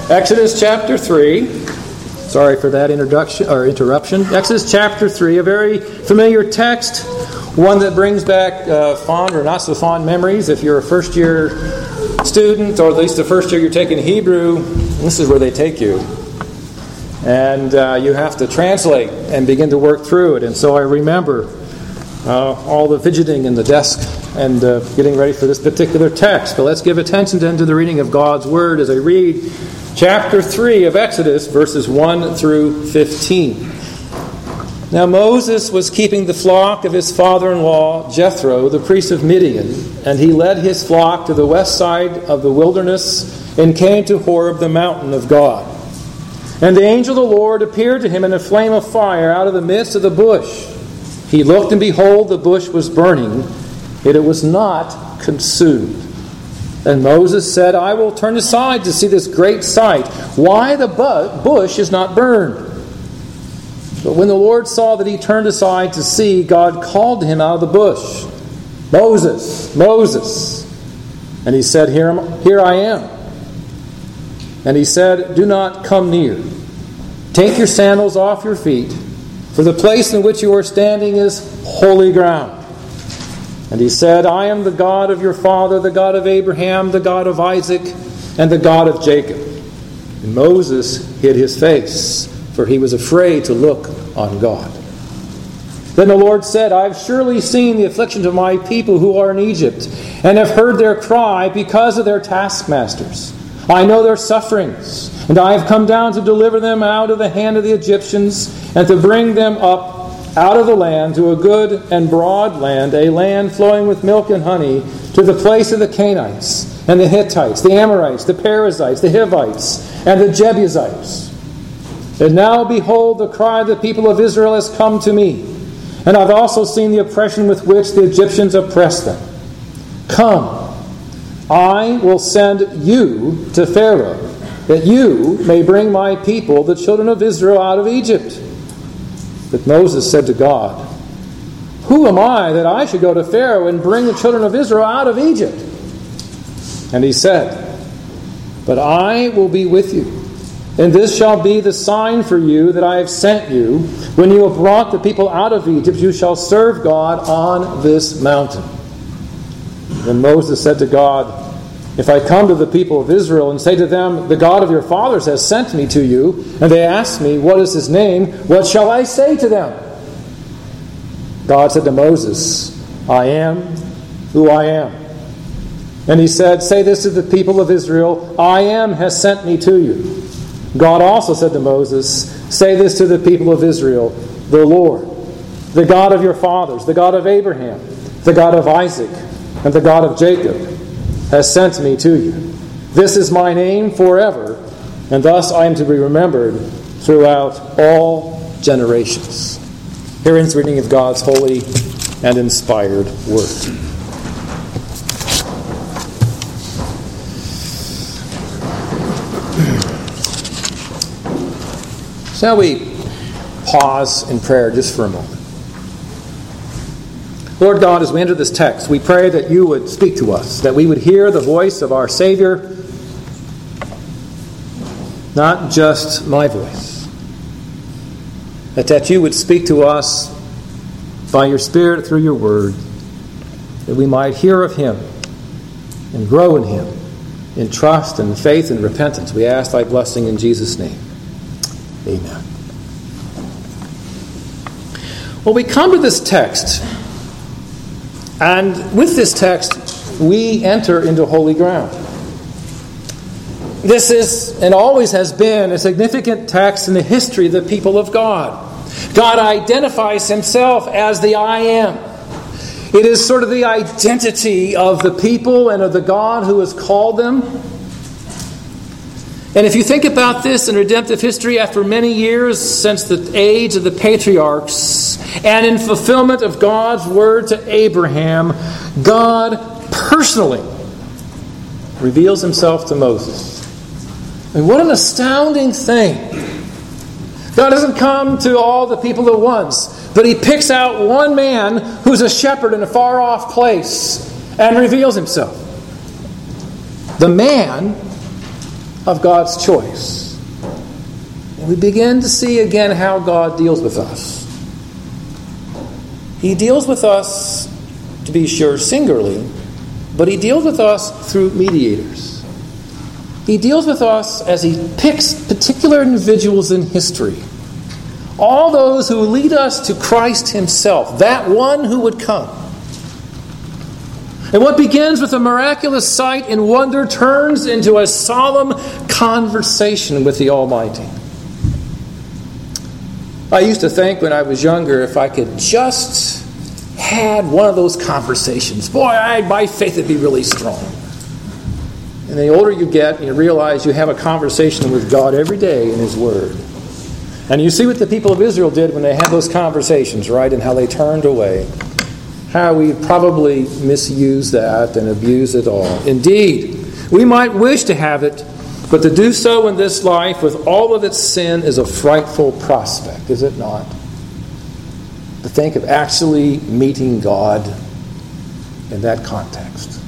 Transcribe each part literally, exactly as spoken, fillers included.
Exodus chapter three. Sorry for that introduction or interruption. Exodus chapter three, a very familiar text, one that brings back uh, fond or not so fond memories. If you're a first-year student, or at least the first year you're taking Hebrew, this is where they take you. And uh, you have to translate and begin to work through it. And so I remember uh, all the fidgeting in the desk and uh, getting ready for this particular text. But let's give attention then to the reading of God's Word as I read chapter three of Exodus, verses one through fifteen. Now Moses was keeping the flock of his father-in-law, Jethro, the priest of Midian, and he led his flock to the west side of the wilderness and came to Horeb, the mountain of God. And the angel of the Lord appeared to him in a flame of fire out of the midst of the bush. He looked, and behold, the bush was burning, yet it was not consumed. And Moses said, I will turn aside to see this great sight, why the bush is not burned. But when the Lord saw that he turned aside to see, God called to him out of the bush, Moses, Moses. And he said, Here, am, here I am. And he said, Do not come near. Take your sandals off your feet, for the place in which you are standing is holy ground. And he said, I am the God of your father, the God of Abraham, the God of Isaac, and the God of Jacob. And Moses hid his face, for he was afraid to look on God. Then the Lord said, I have surely seen the afflictions of my people who are in Egypt, and have heard their cry because of their taskmasters. I know their sufferings, and I have come down to deliver them out of the hand of the Egyptians, and to bring them up out of the land to a good and broad land, a land flowing with milk and honey, to the place of the Canaanites, and the Hittites, the Amorites, the Perizzites, the Hivites, and the Jebusites. And now, behold, the cry of the people of Israel has come to me, and I've also seen the oppression with which the Egyptians oppress them. Come, I will send you to Pharaoh, that you may bring my people, the children of Israel, out of Egypt. But Moses said to God, Who am I that I should go to Pharaoh and bring the children of Israel out of Egypt? And he said, But I will be with you, and this shall be the sign for you that I have sent you. When you have brought the people out of Egypt, you shall serve God on this mountain. Then Moses said to God, If I come to the people of Israel and say to them, The God of your fathers has sent me to you, and they ask me, What is his name? What shall I say to them? God said to Moses, I am who I am. And he said, Say this to the people of Israel, I am has sent me to you. God also said to Moses, Say this to the people of Israel, The Lord, the God of your fathers, the God of Abraham, the God of Isaac, and the God of Jacob, has sent me to you. This is my name forever, and thus I am to be remembered throughout all generations. Here ends the reading of God's holy and inspired word. Shall we pause in prayer just for a moment? Lord God, as we enter this text, we pray that you would speak to us, that we would hear the voice of our Savior, not just my voice, but that you would speak to us by your Spirit through your word, that we might hear of him and grow in him in trust and faith and repentance. We ask thy blessing in Jesus' name. Amen. Well, we come to this text, and with this text, we enter into holy ground. This is, and always has been, a significant text in the history of the people of God. God identifies himself as the I am. It is sort of the identity of the people and of the God who has called them. And if you think about this in redemptive history, after many years since the age of the patriarchs, and in fulfillment of God's word to Abraham, God personally reveals himself to Moses. And what an astounding thing. God doesn't come to all the people at once, but he picks out one man who's a shepherd in a far-off place and reveals himself. The man of God's choice. And we begin to see again how God deals with us. He deals with us, to be sure, singularly, but He deals with us through mediators. He deals with us as He picks particular individuals in history. All those who lead us to Christ Himself, that one who would come. And what begins with a miraculous sight and wonder turns into a solemn conversation with the Almighty. I used to think when I was younger, if I could just had one of those conversations, boy, I, my faith would be really strong. And the older you get, you realize you have a conversation with God every day in His Word. And you see what the people of Israel did when they had those conversations, right? And how they turned away. How we probably misuse that and abuse it all. Indeed, we might wish to have it, but to do so in this life with all of its sin is a frightful prospect, is it not? To think of actually meeting God in that context.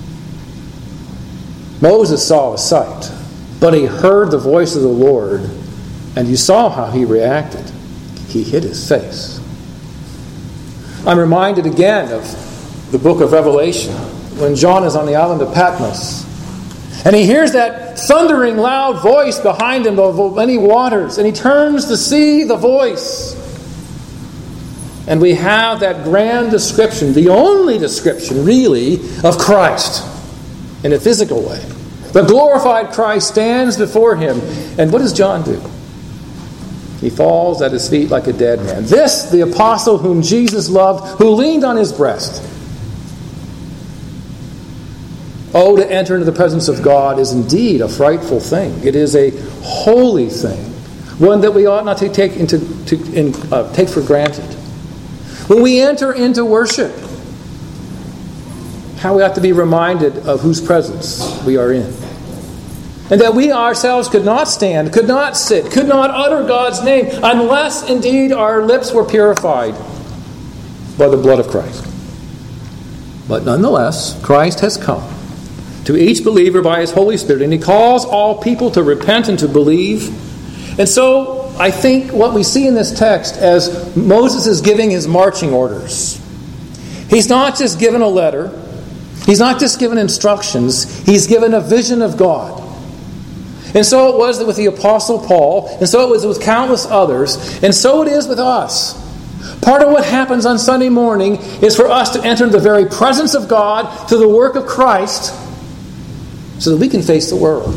Moses saw a sight, but he heard the voice of the Lord, and you saw how he reacted. He hid his face. I'm reminded again of the book of Revelation, when John is on the island of Patmos, and he hears that thundering loud voice behind him of many waters, and he turns to see the voice. And we have that grand description, the only description really, of Christ in a physical way. The glorified Christ stands before him, and what does John do? He falls at his feet like a dead man. This, the apostle whom Jesus loved, who leaned on his breast. Oh, to enter into the presence of God is indeed a frightful thing. It is a holy thing, one that we ought not to take into to in, uh, take for granted. When we enter into worship, how we have to be reminded of whose presence we are in. And that we ourselves could not stand, could not sit, could not utter God's name unless indeed our lips were purified by the blood of Christ. But nonetheless, Christ has come to each believer by His Holy Spirit, and He calls all people to repent and to believe. And so I think what we see in this text as Moses is giving his marching orders. He's not just given a letter. He's not just given instructions. He's given a vision of God. And so it was with the Apostle Paul, and so it was with countless others, and so it is with us. Part of what happens on Sunday morning is for us to enter into the very presence of God through the work of Christ so that we can face the world.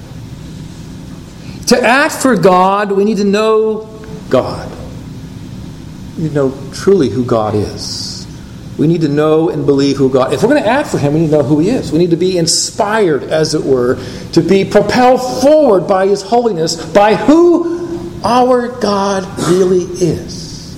To act for God, we need to know God. We need to know truly who God is. We need to know and believe who God is. If we're going to act for Him, we need to know who He is. We need to be inspired, as it were, to be propelled forward by His holiness, by who our God really is.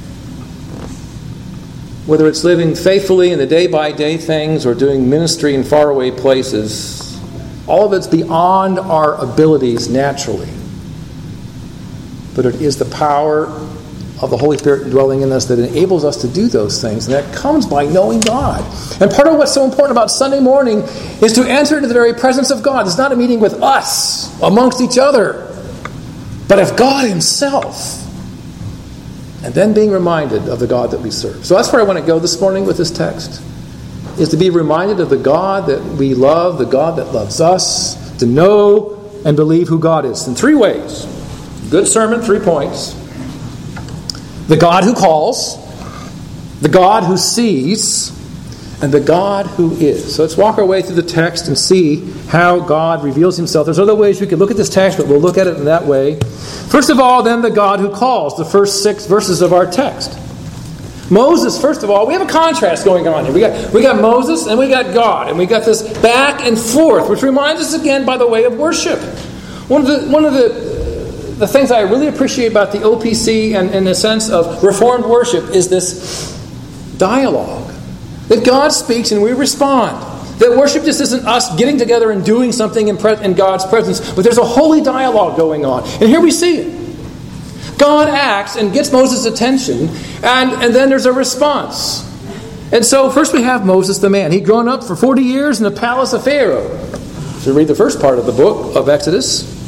Whether it's living faithfully in the day-by-day things or doing ministry in faraway places, all of it's beyond our abilities naturally. But it is the power of the Holy Spirit dwelling in us that enables us to do those things. And that comes by knowing God. And part of what's so important about Sunday morning is to enter into the very presence of God. It's not a meeting with us amongst each other, but of God Himself. And then being reminded of the God that we serve. So that's where I want to go this morning with this text. Is to be reminded of the God that we love, the God that loves us, to know and believe who God is. In three ways. Good sermon, three points. The God who calls, the God who sees, and the God who is. So let's walk our way through the text and see how God reveals Himself. There's other ways we could look at this text, but we'll look at it in that way. First of all, then, the God who calls, the first six verses of our text. Moses, first of all, we have a contrast going on here. We got, we got Moses and we got God, and we got this back and forth, which reminds us again by the way of worship. One of the one of the The things I really appreciate about the O P C and in the sense of Reformed worship is this dialogue. That God speaks and we respond. That worship just isn't us getting together and doing something in, pre- in God's presence, but there's a holy dialogue going on. And here we see it. God acts and gets Moses' attention, and, and then there's a response. And so first we have Moses the man. He'd grown up for forty years in the palace of Pharaoh. So read the first part of the book of Exodus.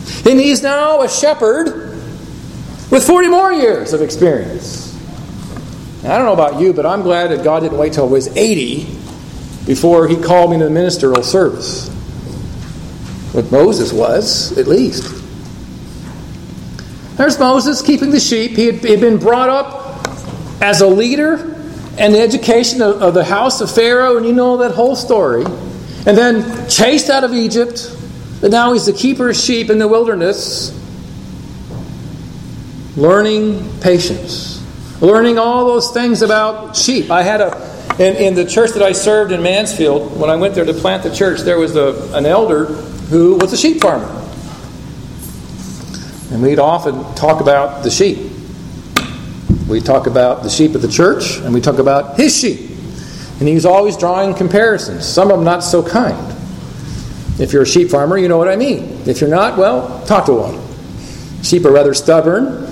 And he's now a shepherd with forty more years of experience. And I don't know about you, but I'm glad that God didn't wait till I was eighty before he called me to the ministerial service. What Moses was, at least. There's Moses keeping the sheep. He had, he had been brought up as a leader and the education of, of the house of Pharaoh, and you know that whole story. And then chased out of Egypt. And now he's the keeper of sheep in the wilderness, learning patience, learning all those things about sheep. I had a in, in the church that I served in Mansfield, when I went there to plant the church, there was a, an elder who was a sheep farmer. And we'd often talk about the sheep. We'd talk about the sheep of the church, and we'd talk about his sheep. And he was always drawing comparisons, some of them not so kind. If you're a sheep farmer, you know what I mean. If you're not, well, talk to one. Sheep are rather stubborn,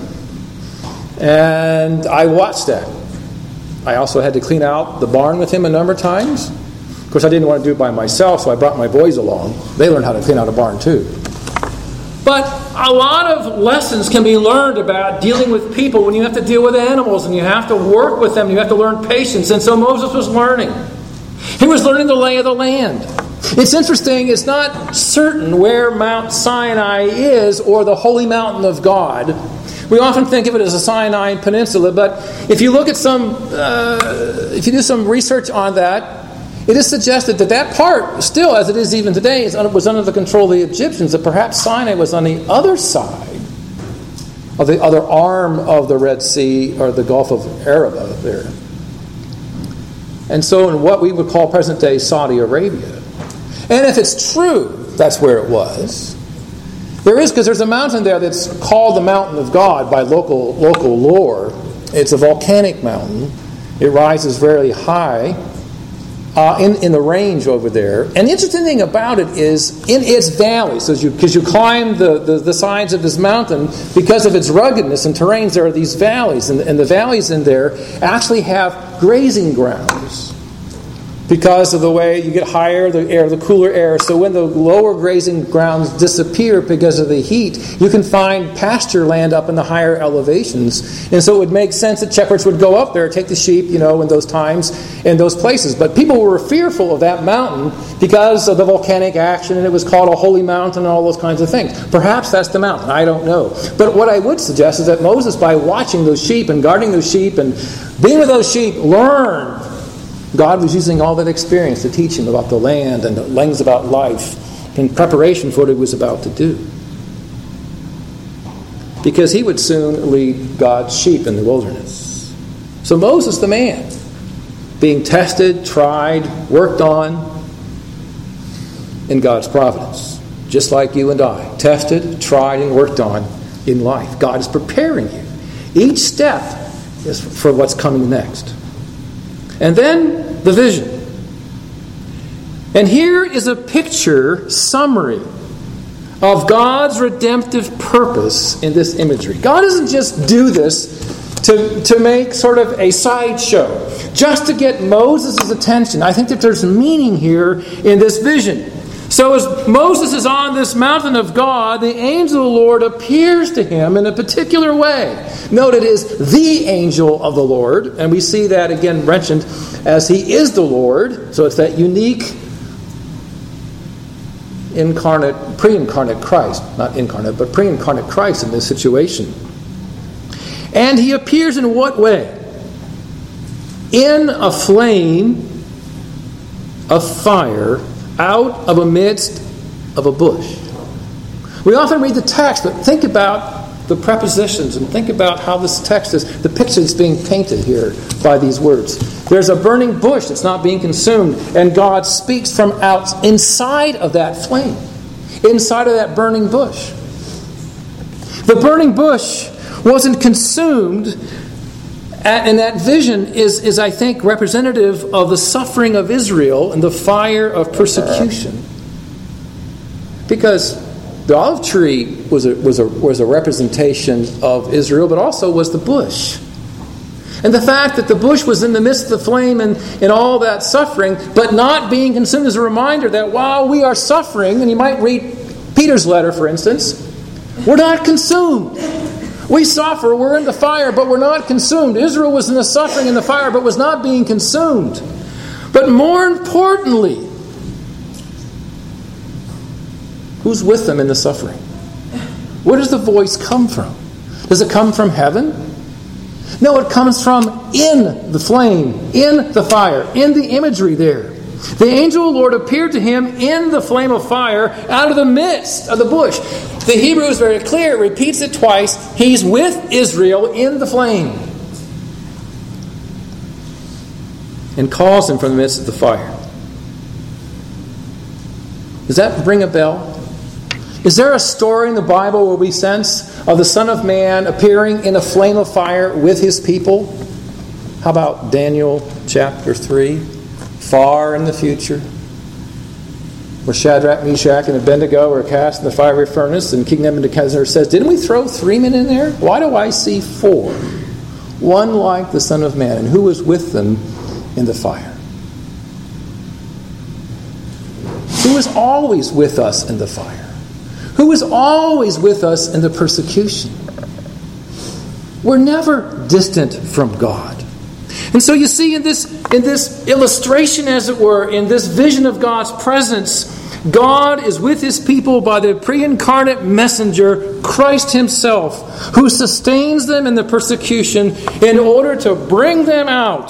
and I watched that. I also had to clean out the barn with him a number of times. Of course, I didn't want to do it by myself, so I brought my boys along. They learned how to clean out a barn too. But a lot of lessons can be learned about dealing with people when you have to deal with animals and you have to work with them. You have to learn patience. And so Moses was learning. He was learning the lay of the land. It's interesting, it's not certain where Mount Sinai is or the holy mountain of God. We often think of it as a Sinai Peninsula, but if you look at some, uh, if you do some research on that, it is suggested that that part, still as it is even today, was under the control of the Egyptians, that perhaps Sinai was on the other side of the other arm of the Red Sea or the Gulf of Arabah there. And so in what we would call present-day Saudi Arabia. And if it's true, that's where it was. There is, because there's a mountain there that's called the Mountain of God by local local lore. It's a volcanic mountain. It rises very high uh, in, in the range over there. And the interesting thing about it is in its valleys, because you, because you climb the, the, the sides of this mountain, because of its ruggedness and terrains, there are these valleys. And, and the valleys in there actually have grazing grounds. Because of the way you get higher, the air, the cooler air. So when the lower grazing grounds disappear because of the heat, you can find pasture land up in the higher elevations. And so it would make sense that shepherds would go up there, take the sheep, you know, in those times, in those places. But people were fearful of that mountain because of the volcanic action, and it was called a holy mountain and all those kinds of things. Perhaps that's the mountain. I don't know. But what I would suggest is that Moses, by watching those sheep and guarding those sheep and being with those sheep, learned. God was using all that experience to teach him about the land and the things about life in preparation for what he was about to do. Because he would soon lead God's sheep in the wilderness. So Moses, the man, being tested, tried, worked on in God's providence. Just like you and I. Tested, tried, and worked on in life. God is preparing you. Each step is for what's coming next. And then the vision. And here is a picture summary of God's redemptive purpose in this imagery. God doesn't just do this to, to make sort of a sideshow, just to get Moses' attention. I think that there's meaning here in this vision. So as Moses is on this mountain of God, the angel of the Lord appears to him in a particular way. Note it is the angel of the Lord, and we see that again mentioned as he is the Lord. So it's that unique incarnate, pre-incarnate Christ, not incarnate, but pre-incarnate Christ in this situation. And he appears in what way? In a flame of fire out of amidst of a bush. We often read the text, but think about the prepositions and think about how this text is, the picture is being painted here by these words. There's a burning bush that's not being consumed, and God speaks from out inside of that flame, inside of that burning bush. The burning bush wasn't consumed, and that vision is, is, I think, representative of the suffering of Israel and the fire of persecution. Because the olive tree was a, was a, was a representation of Israel, but also was the bush. And the fact that the bush was in the midst of the flame and, and all that suffering, but not being consumed, is a reminder that while we are suffering, and you might read Peter's letter, for instance, We're not consumed. We suffer, we're in the fire, but we're not consumed. Israel was in the suffering in the fire, but was not being consumed. But more importantly, who's with them in the suffering? Where does the voice come from? Does it come from heaven? No, it comes from in the flame, in the fire, in the imagery there. The angel of the Lord appeared to him in the flame of fire out of the midst of the bush. The Hebrew is very clear. It repeats it twice. He's with Israel in the flame. And calls him from the midst of the fire. Does that ring a bell? Is there a story in the Bible where we sense of the Son of Man appearing in a flame of fire with his people? How about Daniel chapter three? Far in the future, where Shadrach, Meshach, and Abednego are cast in the fiery furnace, and King Nebuchadnezzar says, didn't we throw three men in there? Why do I see four? One like the Son of Man, and who was with them in the fire? Who is always with us in the fire? Who is always with us in the persecution? We're never distant from God. And so you see in this, in this illustration, as it were, in this vision of God's presence, God is with his people by the pre-incarnate messenger, Christ himself, who sustains them in the persecution in order to bring them out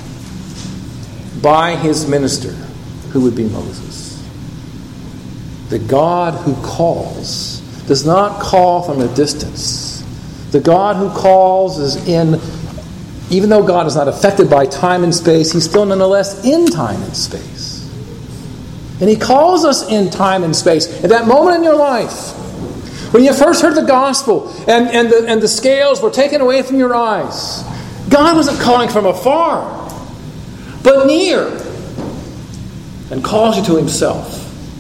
by his minister, who would be Moses. The God who calls does not call from a distance. The God who calls is in, even though God is not affected by time and space, he's still nonetheless in time and space. And he calls us in time and space. At that moment in your life, when you first heard the gospel and, and, the, and the scales were taken away from your eyes, God wasn't calling from afar, but near, and calls you to himself.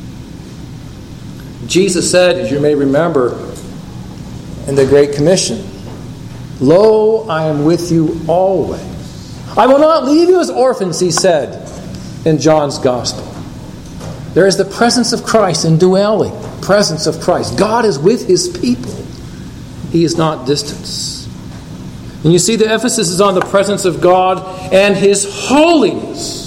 Jesus said, as you may remember, in the Great Commission, lo, I am with you always. I will not leave you as orphans, he said in John's Gospel. There is the presence of Christ, indwelling presence of Christ. God is with his people. He is not distant. And you see the emphasis is on the presence of God and his holiness.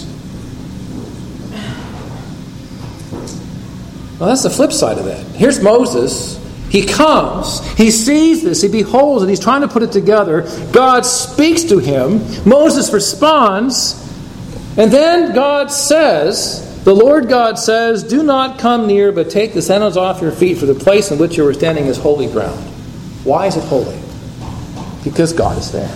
Well, that's the flip side of that. Here's Moses. He comes, he sees this, he beholds it, he's trying to put it together. God speaks to him, Moses responds, and then God says, the Lord God says, do not come near, but take the sandals off your feet, for the place in which you are standing is holy ground. Why is it holy? Because God is there.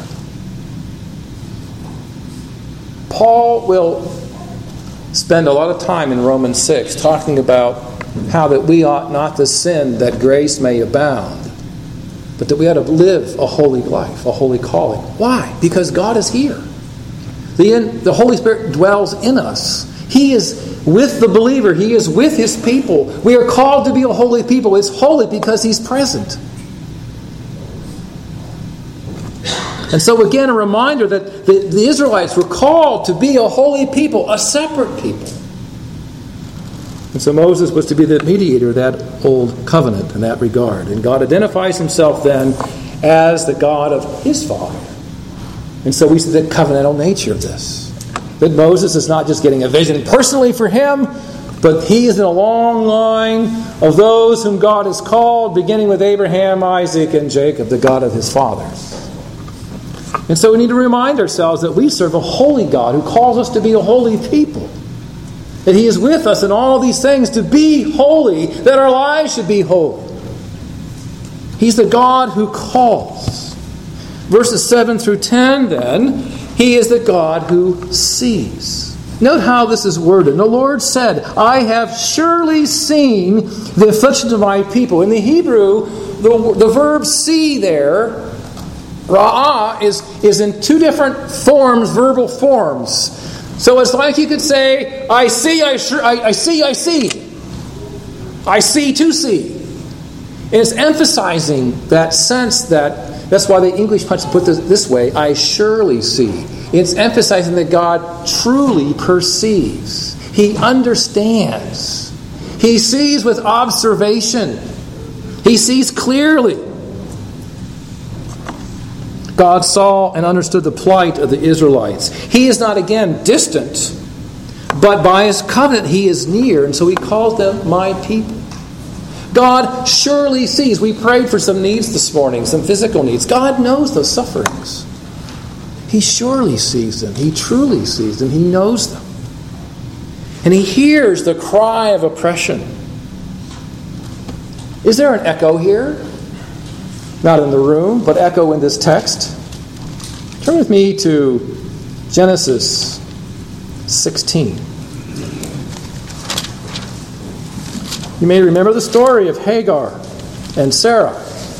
Paul will spend a lot of time in Romans six talking about how that we ought not to sin that grace may abound, but that we ought to live a holy life, a holy calling. Why? Because God is here. The, in, the Holy Spirit dwells in us. He is with the believer. He is with his people. We are called to be a holy people. It's holy because he's present. And so again, a reminder that the, the Israelites were called to be a holy people, a separate people. And so Moses was to be the mediator of that old covenant in that regard. And God identifies himself then as the God of his father. And so we see the covenantal nature of this. That Moses is not just getting a vision personally for him, but he is in a long line of those whom God has called, beginning with Abraham, Isaac, and Jacob, the God of his fathers. And so we need to remind ourselves that we serve a holy God who calls us to be a holy people. That he is with us in all these things to be holy, that our lives should be holy. He's the God who calls. Verses seven through ten then, he is the God who sees. Note how this is worded. And the Lord said, I have surely seen the affliction of my people. In the Hebrew, the, the verb see there, ra'ah, is, is in two different forms, verbal forms. So it's like you could say, I see, I, sure, I, I see, I see. I see to see. And it's emphasizing that sense that, that's why the English punch put this this way, I surely see. It's emphasizing that God truly perceives. He understands. He sees with observation. He sees clearly. God saw and understood the plight of the Israelites. He is not, again, distant, but by His covenant He is near, and so He calls them my people. God surely sees. We prayed for some needs this morning, some physical needs. God knows those sufferings. He surely sees them. He truly sees them. He knows them. And He hears the cry of oppression. Is there an echo here? Not in the room, but echo in this text. Turn with me to Genesis sixteen. You may remember the story of Hagar and Sarah.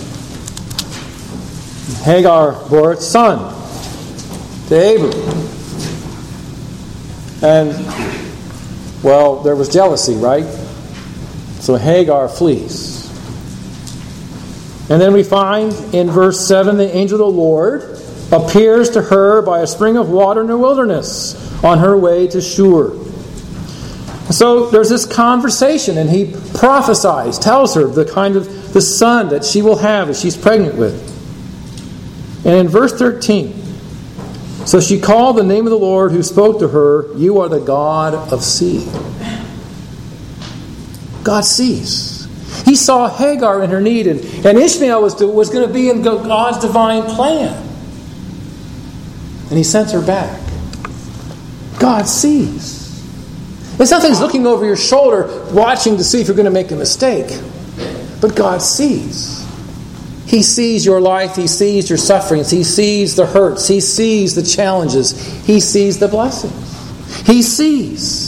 Hagar bore a son to Abram. And, well, there was jealousy, right? So Hagar flees. And then we find in verse seven, the angel of the Lord appears to her by a spring of water in the wilderness on her way to Shur. So there's this conversation, and he prophesies, tells her the kind of the son that she will have as she's pregnant with. And in verse thirteen, so she called the name of the Lord who spoke to her, "You are the God of seeing." God sees. He saw Hagar in her need, and, and Ishmael was, to, was going to be in God's divine plan. And He sends her back. God sees. It's not that He's looking over your shoulder, watching to see if you're going to make a mistake. But God sees. He sees your life. He sees your sufferings. He sees the hurts. He sees the challenges. He sees the blessings. He sees.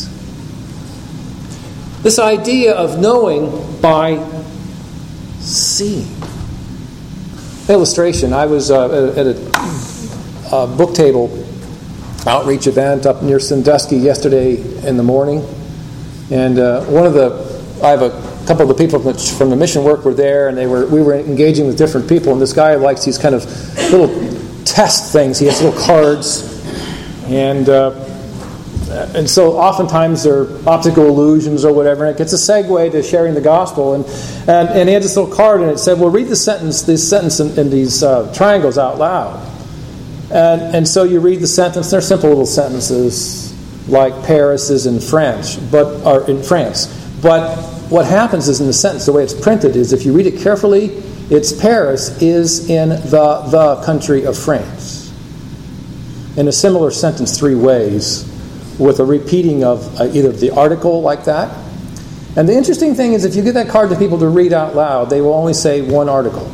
This idea of knowing by seeing. Illustration. I was uh, at a, a book table outreach event up near Sandusky yesterday in the morning, and uh, one of the I have a couple of the people from the, from the mission work were there, and they were we were engaging with different people, and this guy likes these kind of little test things. He has little cards, and uh, and so oftentimes they're optical illusions or whatever, and it gets a segue to sharing the gospel, and and, and he had this little card, and it said, well, read the sentence this sentence in, in these uh, triangles out loud. And and so you read the sentence. They're simple little sentences, like Paris is in French, but or in France. But what happens is in the sentence, the way it's printed is, if you read it carefully, it's Paris is in the the country of France. In a similar sentence, three ways, with a repeating of uh, either the article like that. And the interesting thing is, if you give that card to people to read out loud, they will only say one article.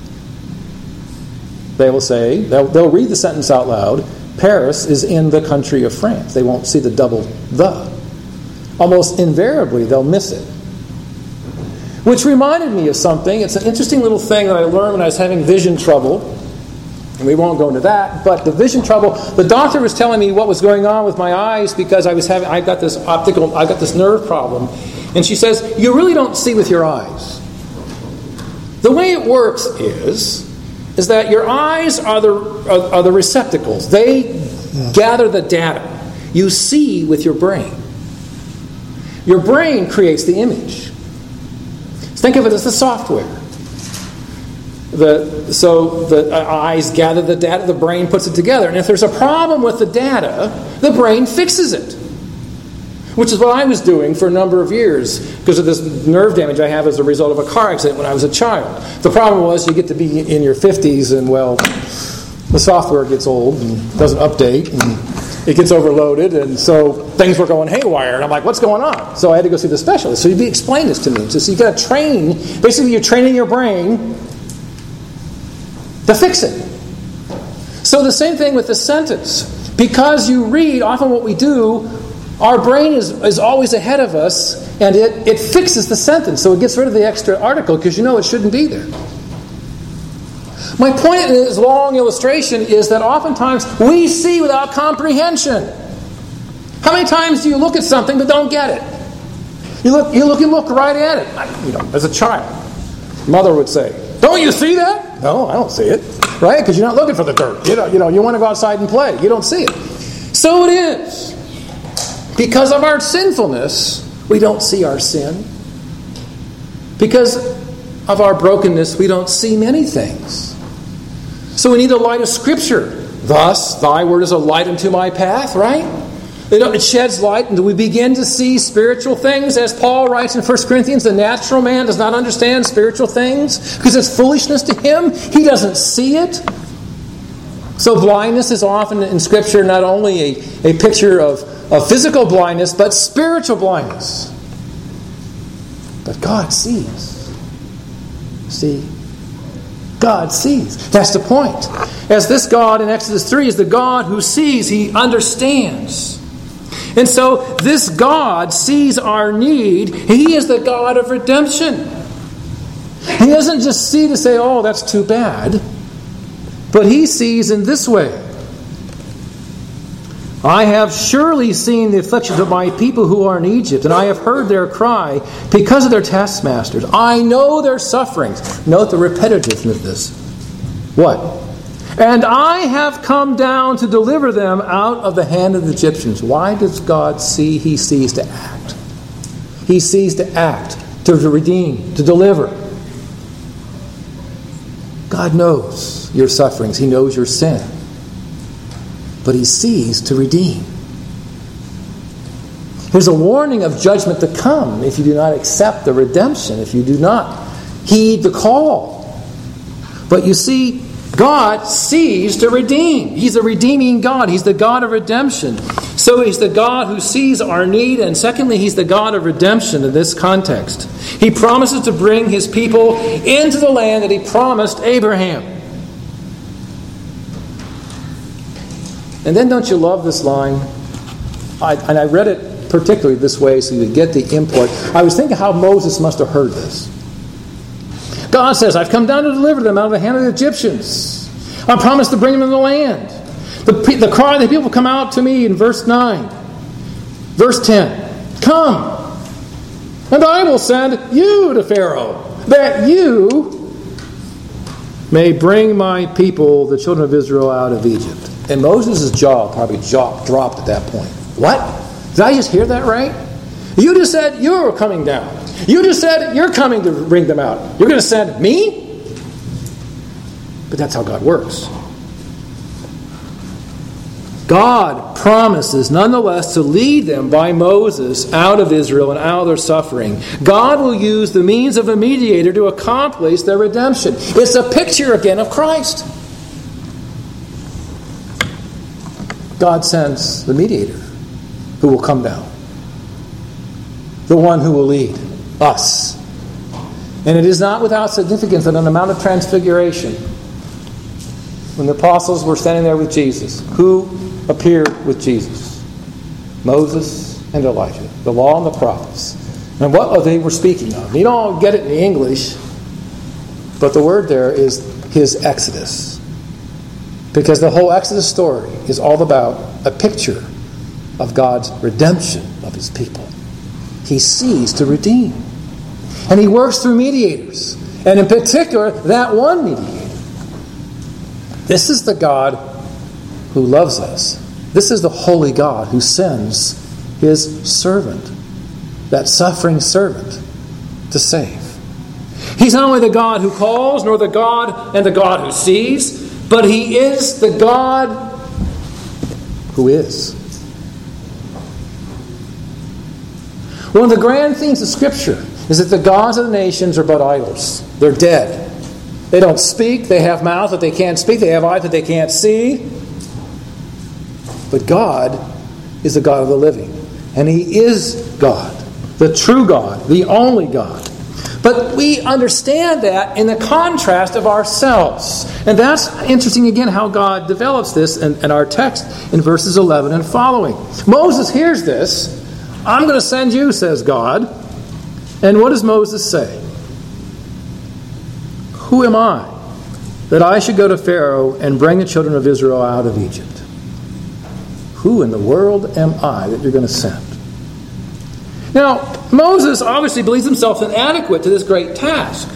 They will say, they'll, they'll read the sentence out loud, Paris is in the country of France. They won't see the double the. Almost invariably, they'll miss it. Which reminded me of something. It's an interesting little thing that I learned when I was having vision trouble. And we won't go into that, but the vision trouble, the doctor was telling me what was going on with my eyes because I was having, I got this optical, I got this nerve problem. And she says, you really don't see with your eyes. The way it works is, is that your eyes are the, are, are the receptacles. They gather the data. You see with your brain. Your brain creates the image. Think of it as the software. The, so the eyes gather the data, the brain puts it together. And if there's a problem with the data, the brain fixes it. Which is what I was doing for a number of years because of this nerve damage I have as a result of a car accident when I was a child. The problem was you get to be in your fifties and, well, the software gets old and doesn't update and it gets overloaded, and so things were going haywire. And I'm like, what's going on? So I had to go see the specialist. So he explained this to me. So you've got to train, basically you're training your brain to fix it. So the same thing with the sentence. Because you read, often what we do, our brain is, is always ahead of us, and it, it fixes the sentence. So it gets rid of the extra article because you know it shouldn't be there. My point in this long illustration is that oftentimes we see without comprehension. How many times do you look at something but don't get it? You look, you look and look right at it. I, you know, as a child, mother would say, "Don't you see that?" No, I don't see it. Right? Because you're not looking for the dirt. You know, you know, you want to go outside and play. You don't see it. So it is. Because of our sinfulness, we don't see our sin. Because of our brokenness, we don't see many things. So we need the light of Scripture. Thus, thy word is a light unto my path, right? It sheds light, and we begin to see spiritual things. As Paul writes in First Corinthians, the natural man does not understand spiritual things because it's foolishness to him. He doesn't see it. So blindness is often in Scripture not only a, a picture of, of physical blindness, but spiritual blindness. But God sees. See? God sees. That's the point. As this God in Exodus three is the God who sees, He understands. And so this God sees our need. He is the God of redemption. He doesn't just see to say, oh, that's too bad. But He sees in this way. I have surely seen the afflictions of my people who are in Egypt, and I have heard their cry because of their taskmasters. I know their sufferings. Note the repetitiveness of this. What? And I have come down to deliver them out of the hand of the Egyptians. Why does God see? He sees to act. He sees to act, to redeem, to deliver. God knows your sufferings. He knows your sin. But He sees to redeem. There's a warning of judgment to come if you do not accept the redemption, if you do not heed the call. But you see, God sees to redeem. He's a redeeming God. He's the God of redemption. So He's the God who sees our need, and secondly, He's the God of redemption in this context. He promises to bring His people into the land that He promised Abraham. And then don't you love this line? I, and I read it particularly this way so you would get the import. I was thinking how Moses must have heard this. God says, I've come down to deliver them out of the hand of the Egyptians. I promised to bring them in the land. The, the cry of the people come out to me in verse nine. Verse ten. Come, and I will send you to Pharaoh, that you may bring my people, the children of Israel, out of Egypt. And Moses' jaw probably jaw dropped at that point. What? Did I just hear that right? You just said you were coming down. You just said you're coming to bring them out. You're going to send me? But that's how God works. God promises nonetheless to lead them by Moses out of Israel and out of their suffering. God will use the means of a mediator to accomplish their redemption. It's a picture again of Christ. God sends the mediator who will come down. The one who will lead us. And it is not without significance that on the Mount of Transfiguration, when the apostles were standing there with Jesus, who appeared with Jesus? Moses and Elijah, the law and the prophets. And what they were speaking of. You don't get it in the English, but the word there is His Exodus. Because the whole Exodus story is all about a picture of God's redemption of His people. He sees to redeem. And He works through mediators. And in particular, that one mediator. This is the God who loves us. This is the holy God who sends His servant, that suffering servant, to save. He's not only the God who calls, nor the God and the God who sees, but He is the God who is. One of the grand themes of Scripture is that the gods of the nations are but idols. They're dead. They don't speak. They have mouths that they can't speak. They have eyes that they can't see. But God is the God of the living. And He is God. The true God. The only God. But we understand that in the contrast of ourselves. And that's interesting again how God develops this in, in our text in verses eleven and following. Moses hears this. I'm going to send you, says God. And what does Moses say? Who am I that I should go to Pharaoh and bring the children of Israel out of Egypt? Who in the world am I that you're going to send? Now, Moses obviously believes himself inadequate to this great task.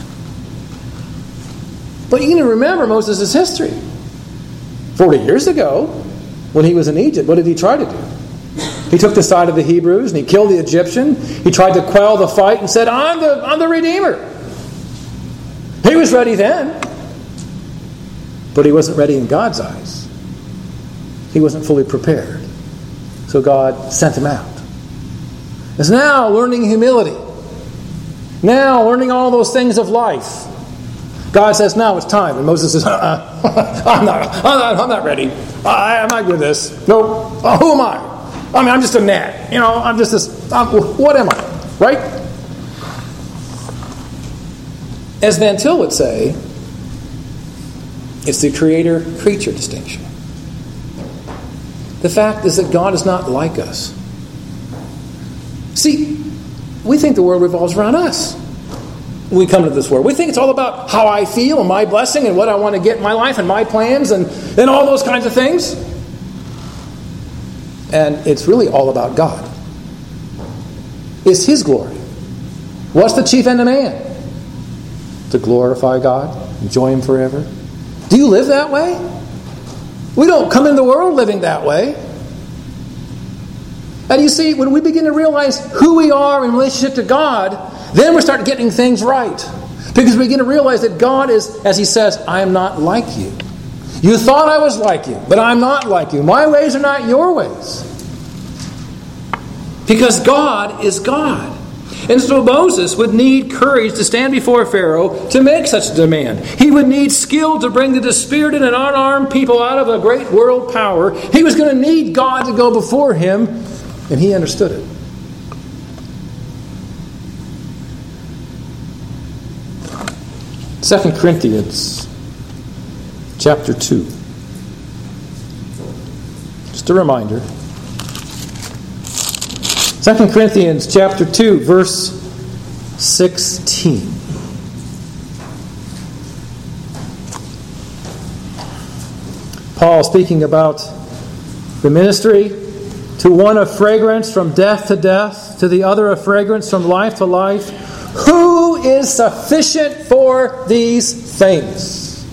But you need to remember Moses' history. Forty years ago, when he was in Egypt, what did he try to do? He took the side of the Hebrews and he killed the Egyptian. He tried to quell the fight and said, I'm the, I'm the Redeemer. He was ready then, but he wasn't ready in God's eyes. He wasn't fully prepared. So God sent him out. He's now learning humility. Now learning all those things of life. God says, now it's time. And Moses says, uh-uh, I'm, not, I'm, not, I'm not ready. I, I'm not with this. No. Uh, who am I? I mean, I'm just a gnat. You know, I'm just this. I'm, what am I? Right? As Van Til would say, it's the creator-creature distinction. The fact is that God is not like us. See, we think the world revolves around us. We come to this world. We think it's all about how I feel and my blessing and what I want to get in my life and my plans and, and all those kinds of things. And it's really all about God. It's His glory. What's the chief end of man? To glorify God, enjoy Him forever. Do you live that way? We don't come into the world living that way. And you see, when we begin to realize who we are in relationship to God, then we start getting things right. Because we begin to realize that God is, as He says, I am not like you. You thought I was like you, but I'm not like you. My ways are not your ways. Because God is God. And so Moses would need courage to stand before Pharaoh to make such a demand. He would need skill to bring the dispirited and unarmed people out of a great world power. He was going to need God to go before him, and he understood it. Second Corinthians chapter two. Just a reminder. Second Corinthians chapter two, verse sixteen. Paul speaking about the ministry, to one a fragrance from death to death, to the other a fragrance from life to life. Who is sufficient for these things?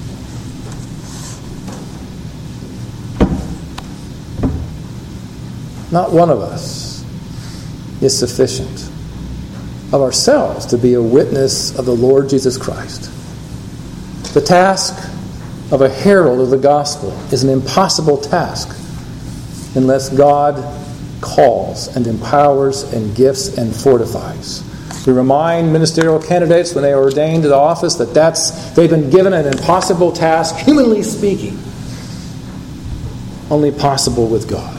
Not one of us is sufficient of ourselves to be a witness of the Lord Jesus Christ. The task of a herald of the gospel is an impossible task unless God calls and empowers and gifts and fortifies. We remind ministerial candidates when they are ordained to the office that that's they've been given an impossible task, humanly speaking, only possible with God.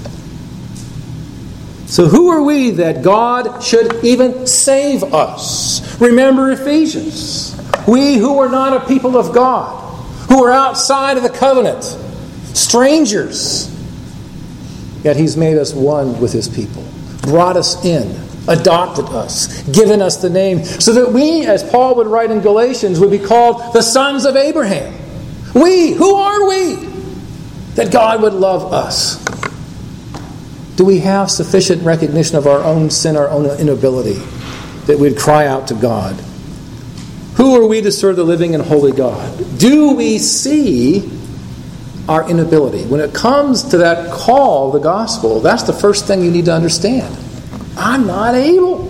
So who are we that God should even save us? Remember Ephesians. We who are not a people of God, who are outside of the covenant, strangers, yet He's made us one with His people, brought us in, adopted us, given us the name, so that we, as Paul would write in Galatians, would be called the sons of Abraham. We, who are we? That God would love us. Do we have sufficient recognition of our own sin, our own inability, that we'd cry out to God? Who are we to serve the living and holy God? Do we see our inability? When it comes to that call of the gospel, that's the first thing you need to understand. I'm not able.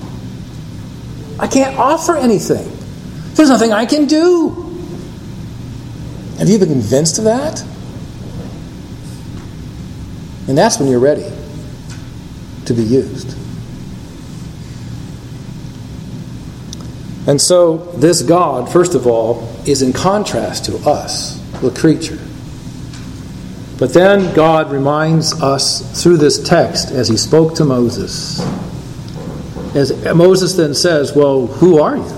I can't offer anything. There's nothing I can do. Have you been convinced of that? And that's when you're ready to be used. And so this God, first of all, is in contrast to us, the creature. But then God reminds us through this text as He spoke to Moses. As Moses then says, well, who are you?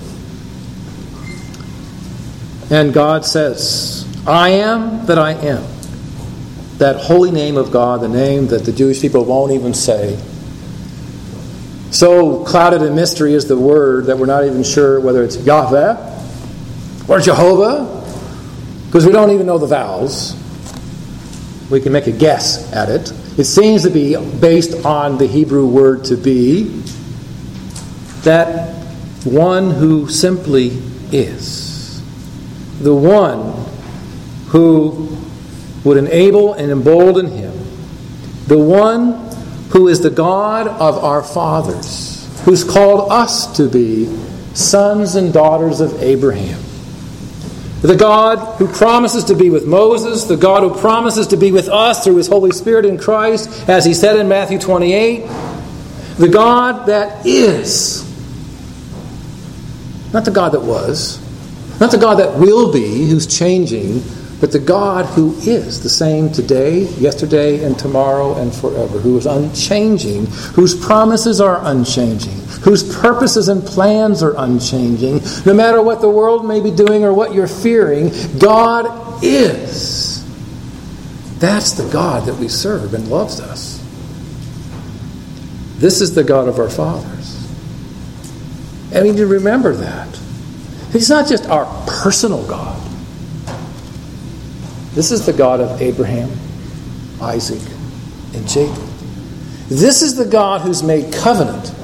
And God says, I am that I am. That holy name of God, the name that the Jewish people won't even say. So clouded in mystery is the word that we're not even sure whether it's Yahweh or Jehovah, because we don't even know the vowels. We can make a guess at it. It seems to be based on the Hebrew word to be, that one who simply is. The one who would enable and embolden him. The one who is the God of our fathers, who's called us to be sons and daughters of Abraham. The God who promises to be with Moses, the God who promises to be with us through His Holy Spirit in Christ, as He said in Matthew twenty-eight. The God that is. Not the God that was. Not the God that will be, who's changing, but the God who is the same today, yesterday, and tomorrow, and forever. Who is unchanging, whose promises are unchanging, whose purposes and plans are unchanging. No matter what the world may be doing or what you're fearing, God is. That's the God that we serve and loves us. This is the God of our fathers. And we need to remember that. He's not just our personal God. This is the God of Abraham, Isaac, and Jacob. This is the God who's made covenant.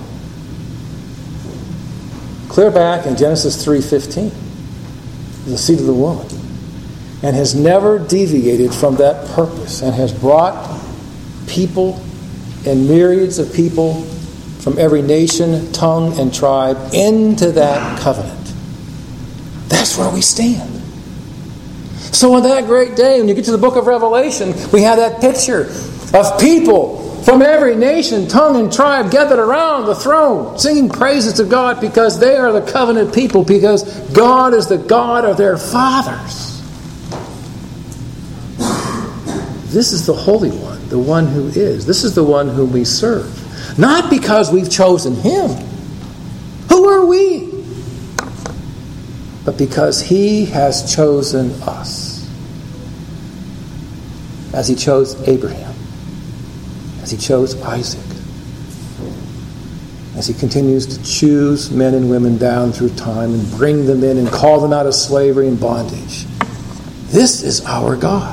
Clear back in Genesis three fifteen. The seed of the woman. And has never deviated from that purpose. And has brought people and myriads of people from every nation, tongue, and tribe into that covenant. That's where we stand. So on that great day, when you get to the book of Revelation, we have that picture of people from every nation, tongue, and tribe gathered around the throne, singing praises to God because they are the covenant people, because God is the God of their fathers. This is the Holy One, the one who is. This is the one whom we serve. Not because we've chosen Him. Who are we? But because He has chosen us. As He chose Abraham. As He chose Isaac. As He continues to choose men and women down through time and bring them in and call them out of slavery and bondage. This is our God.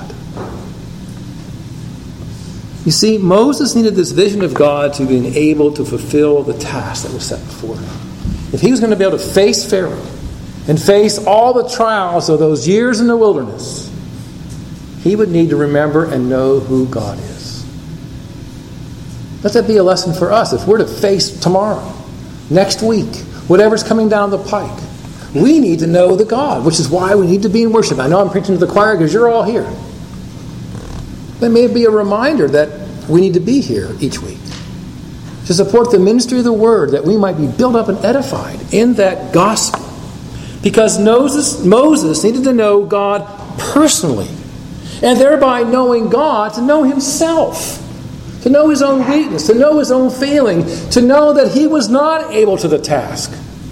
You see, Moses needed this vision of God to be able to fulfill the task that was set before him. If he was going to be able to face Pharaoh and face all the trials of those years in the wilderness, he would need to remember and know who God is. Let that be a lesson for us. If we're to face tomorrow, next week, whatever's coming down the pike, we need to know the God, which is why we need to be in worship. I know I'm preaching to the choir because you're all here. That may be a reminder that we need to be here each week to support the ministry of the Word, that we might be built up and edified in that gospel. Because Moses, Moses needed to know God personally, and thereby knowing God, to know himself, to know his own weakness, to know his own failing, to know that he was not able to the task.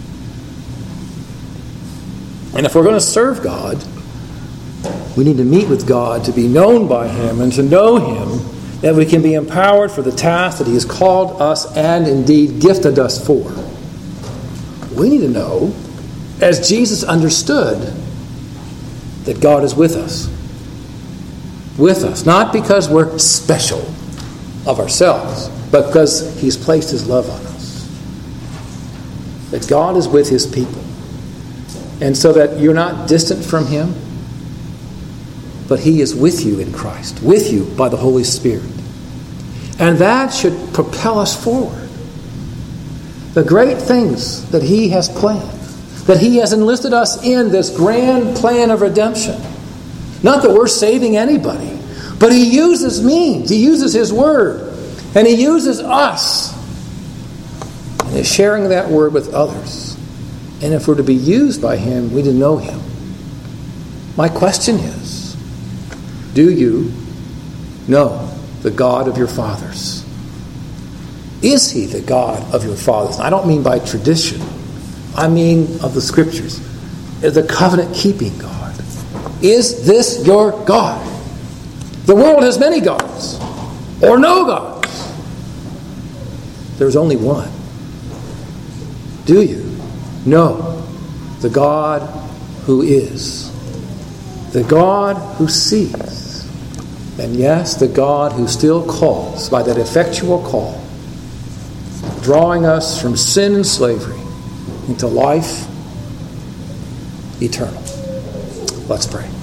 And if we're going to serve God, we need to meet with God to be known by Him and to know Him, that we can be empowered for the task that He has called us and indeed gifted us for. We need to know, as Jesus understood, that God is with us. With us. Not because we're special of ourselves, but because He's placed His love on us. That God is with His people. And so that you're not distant from Him, but He is with you in Christ, with you by the Holy Spirit. And that should propel us forward. The great things that He has planned, that He has enlisted us in this grand plan of redemption. Not that we're saving anybody, but He uses means. He uses His Word, and He uses us, and is sharing that Word with others. And if we're to be used by Him, we need to know Him. My question is, do you know the God of your fathers? Is He the God of your fathers? I don't mean by tradition. I mean of the Scriptures. The covenant-keeping God. Is this your God? The world has many gods, or no gods. There's only one. Do you know the God who is? The God who sees. And yes, the God who still calls by that effectual call, drawing us from sin and slavery into life eternal. Let's pray.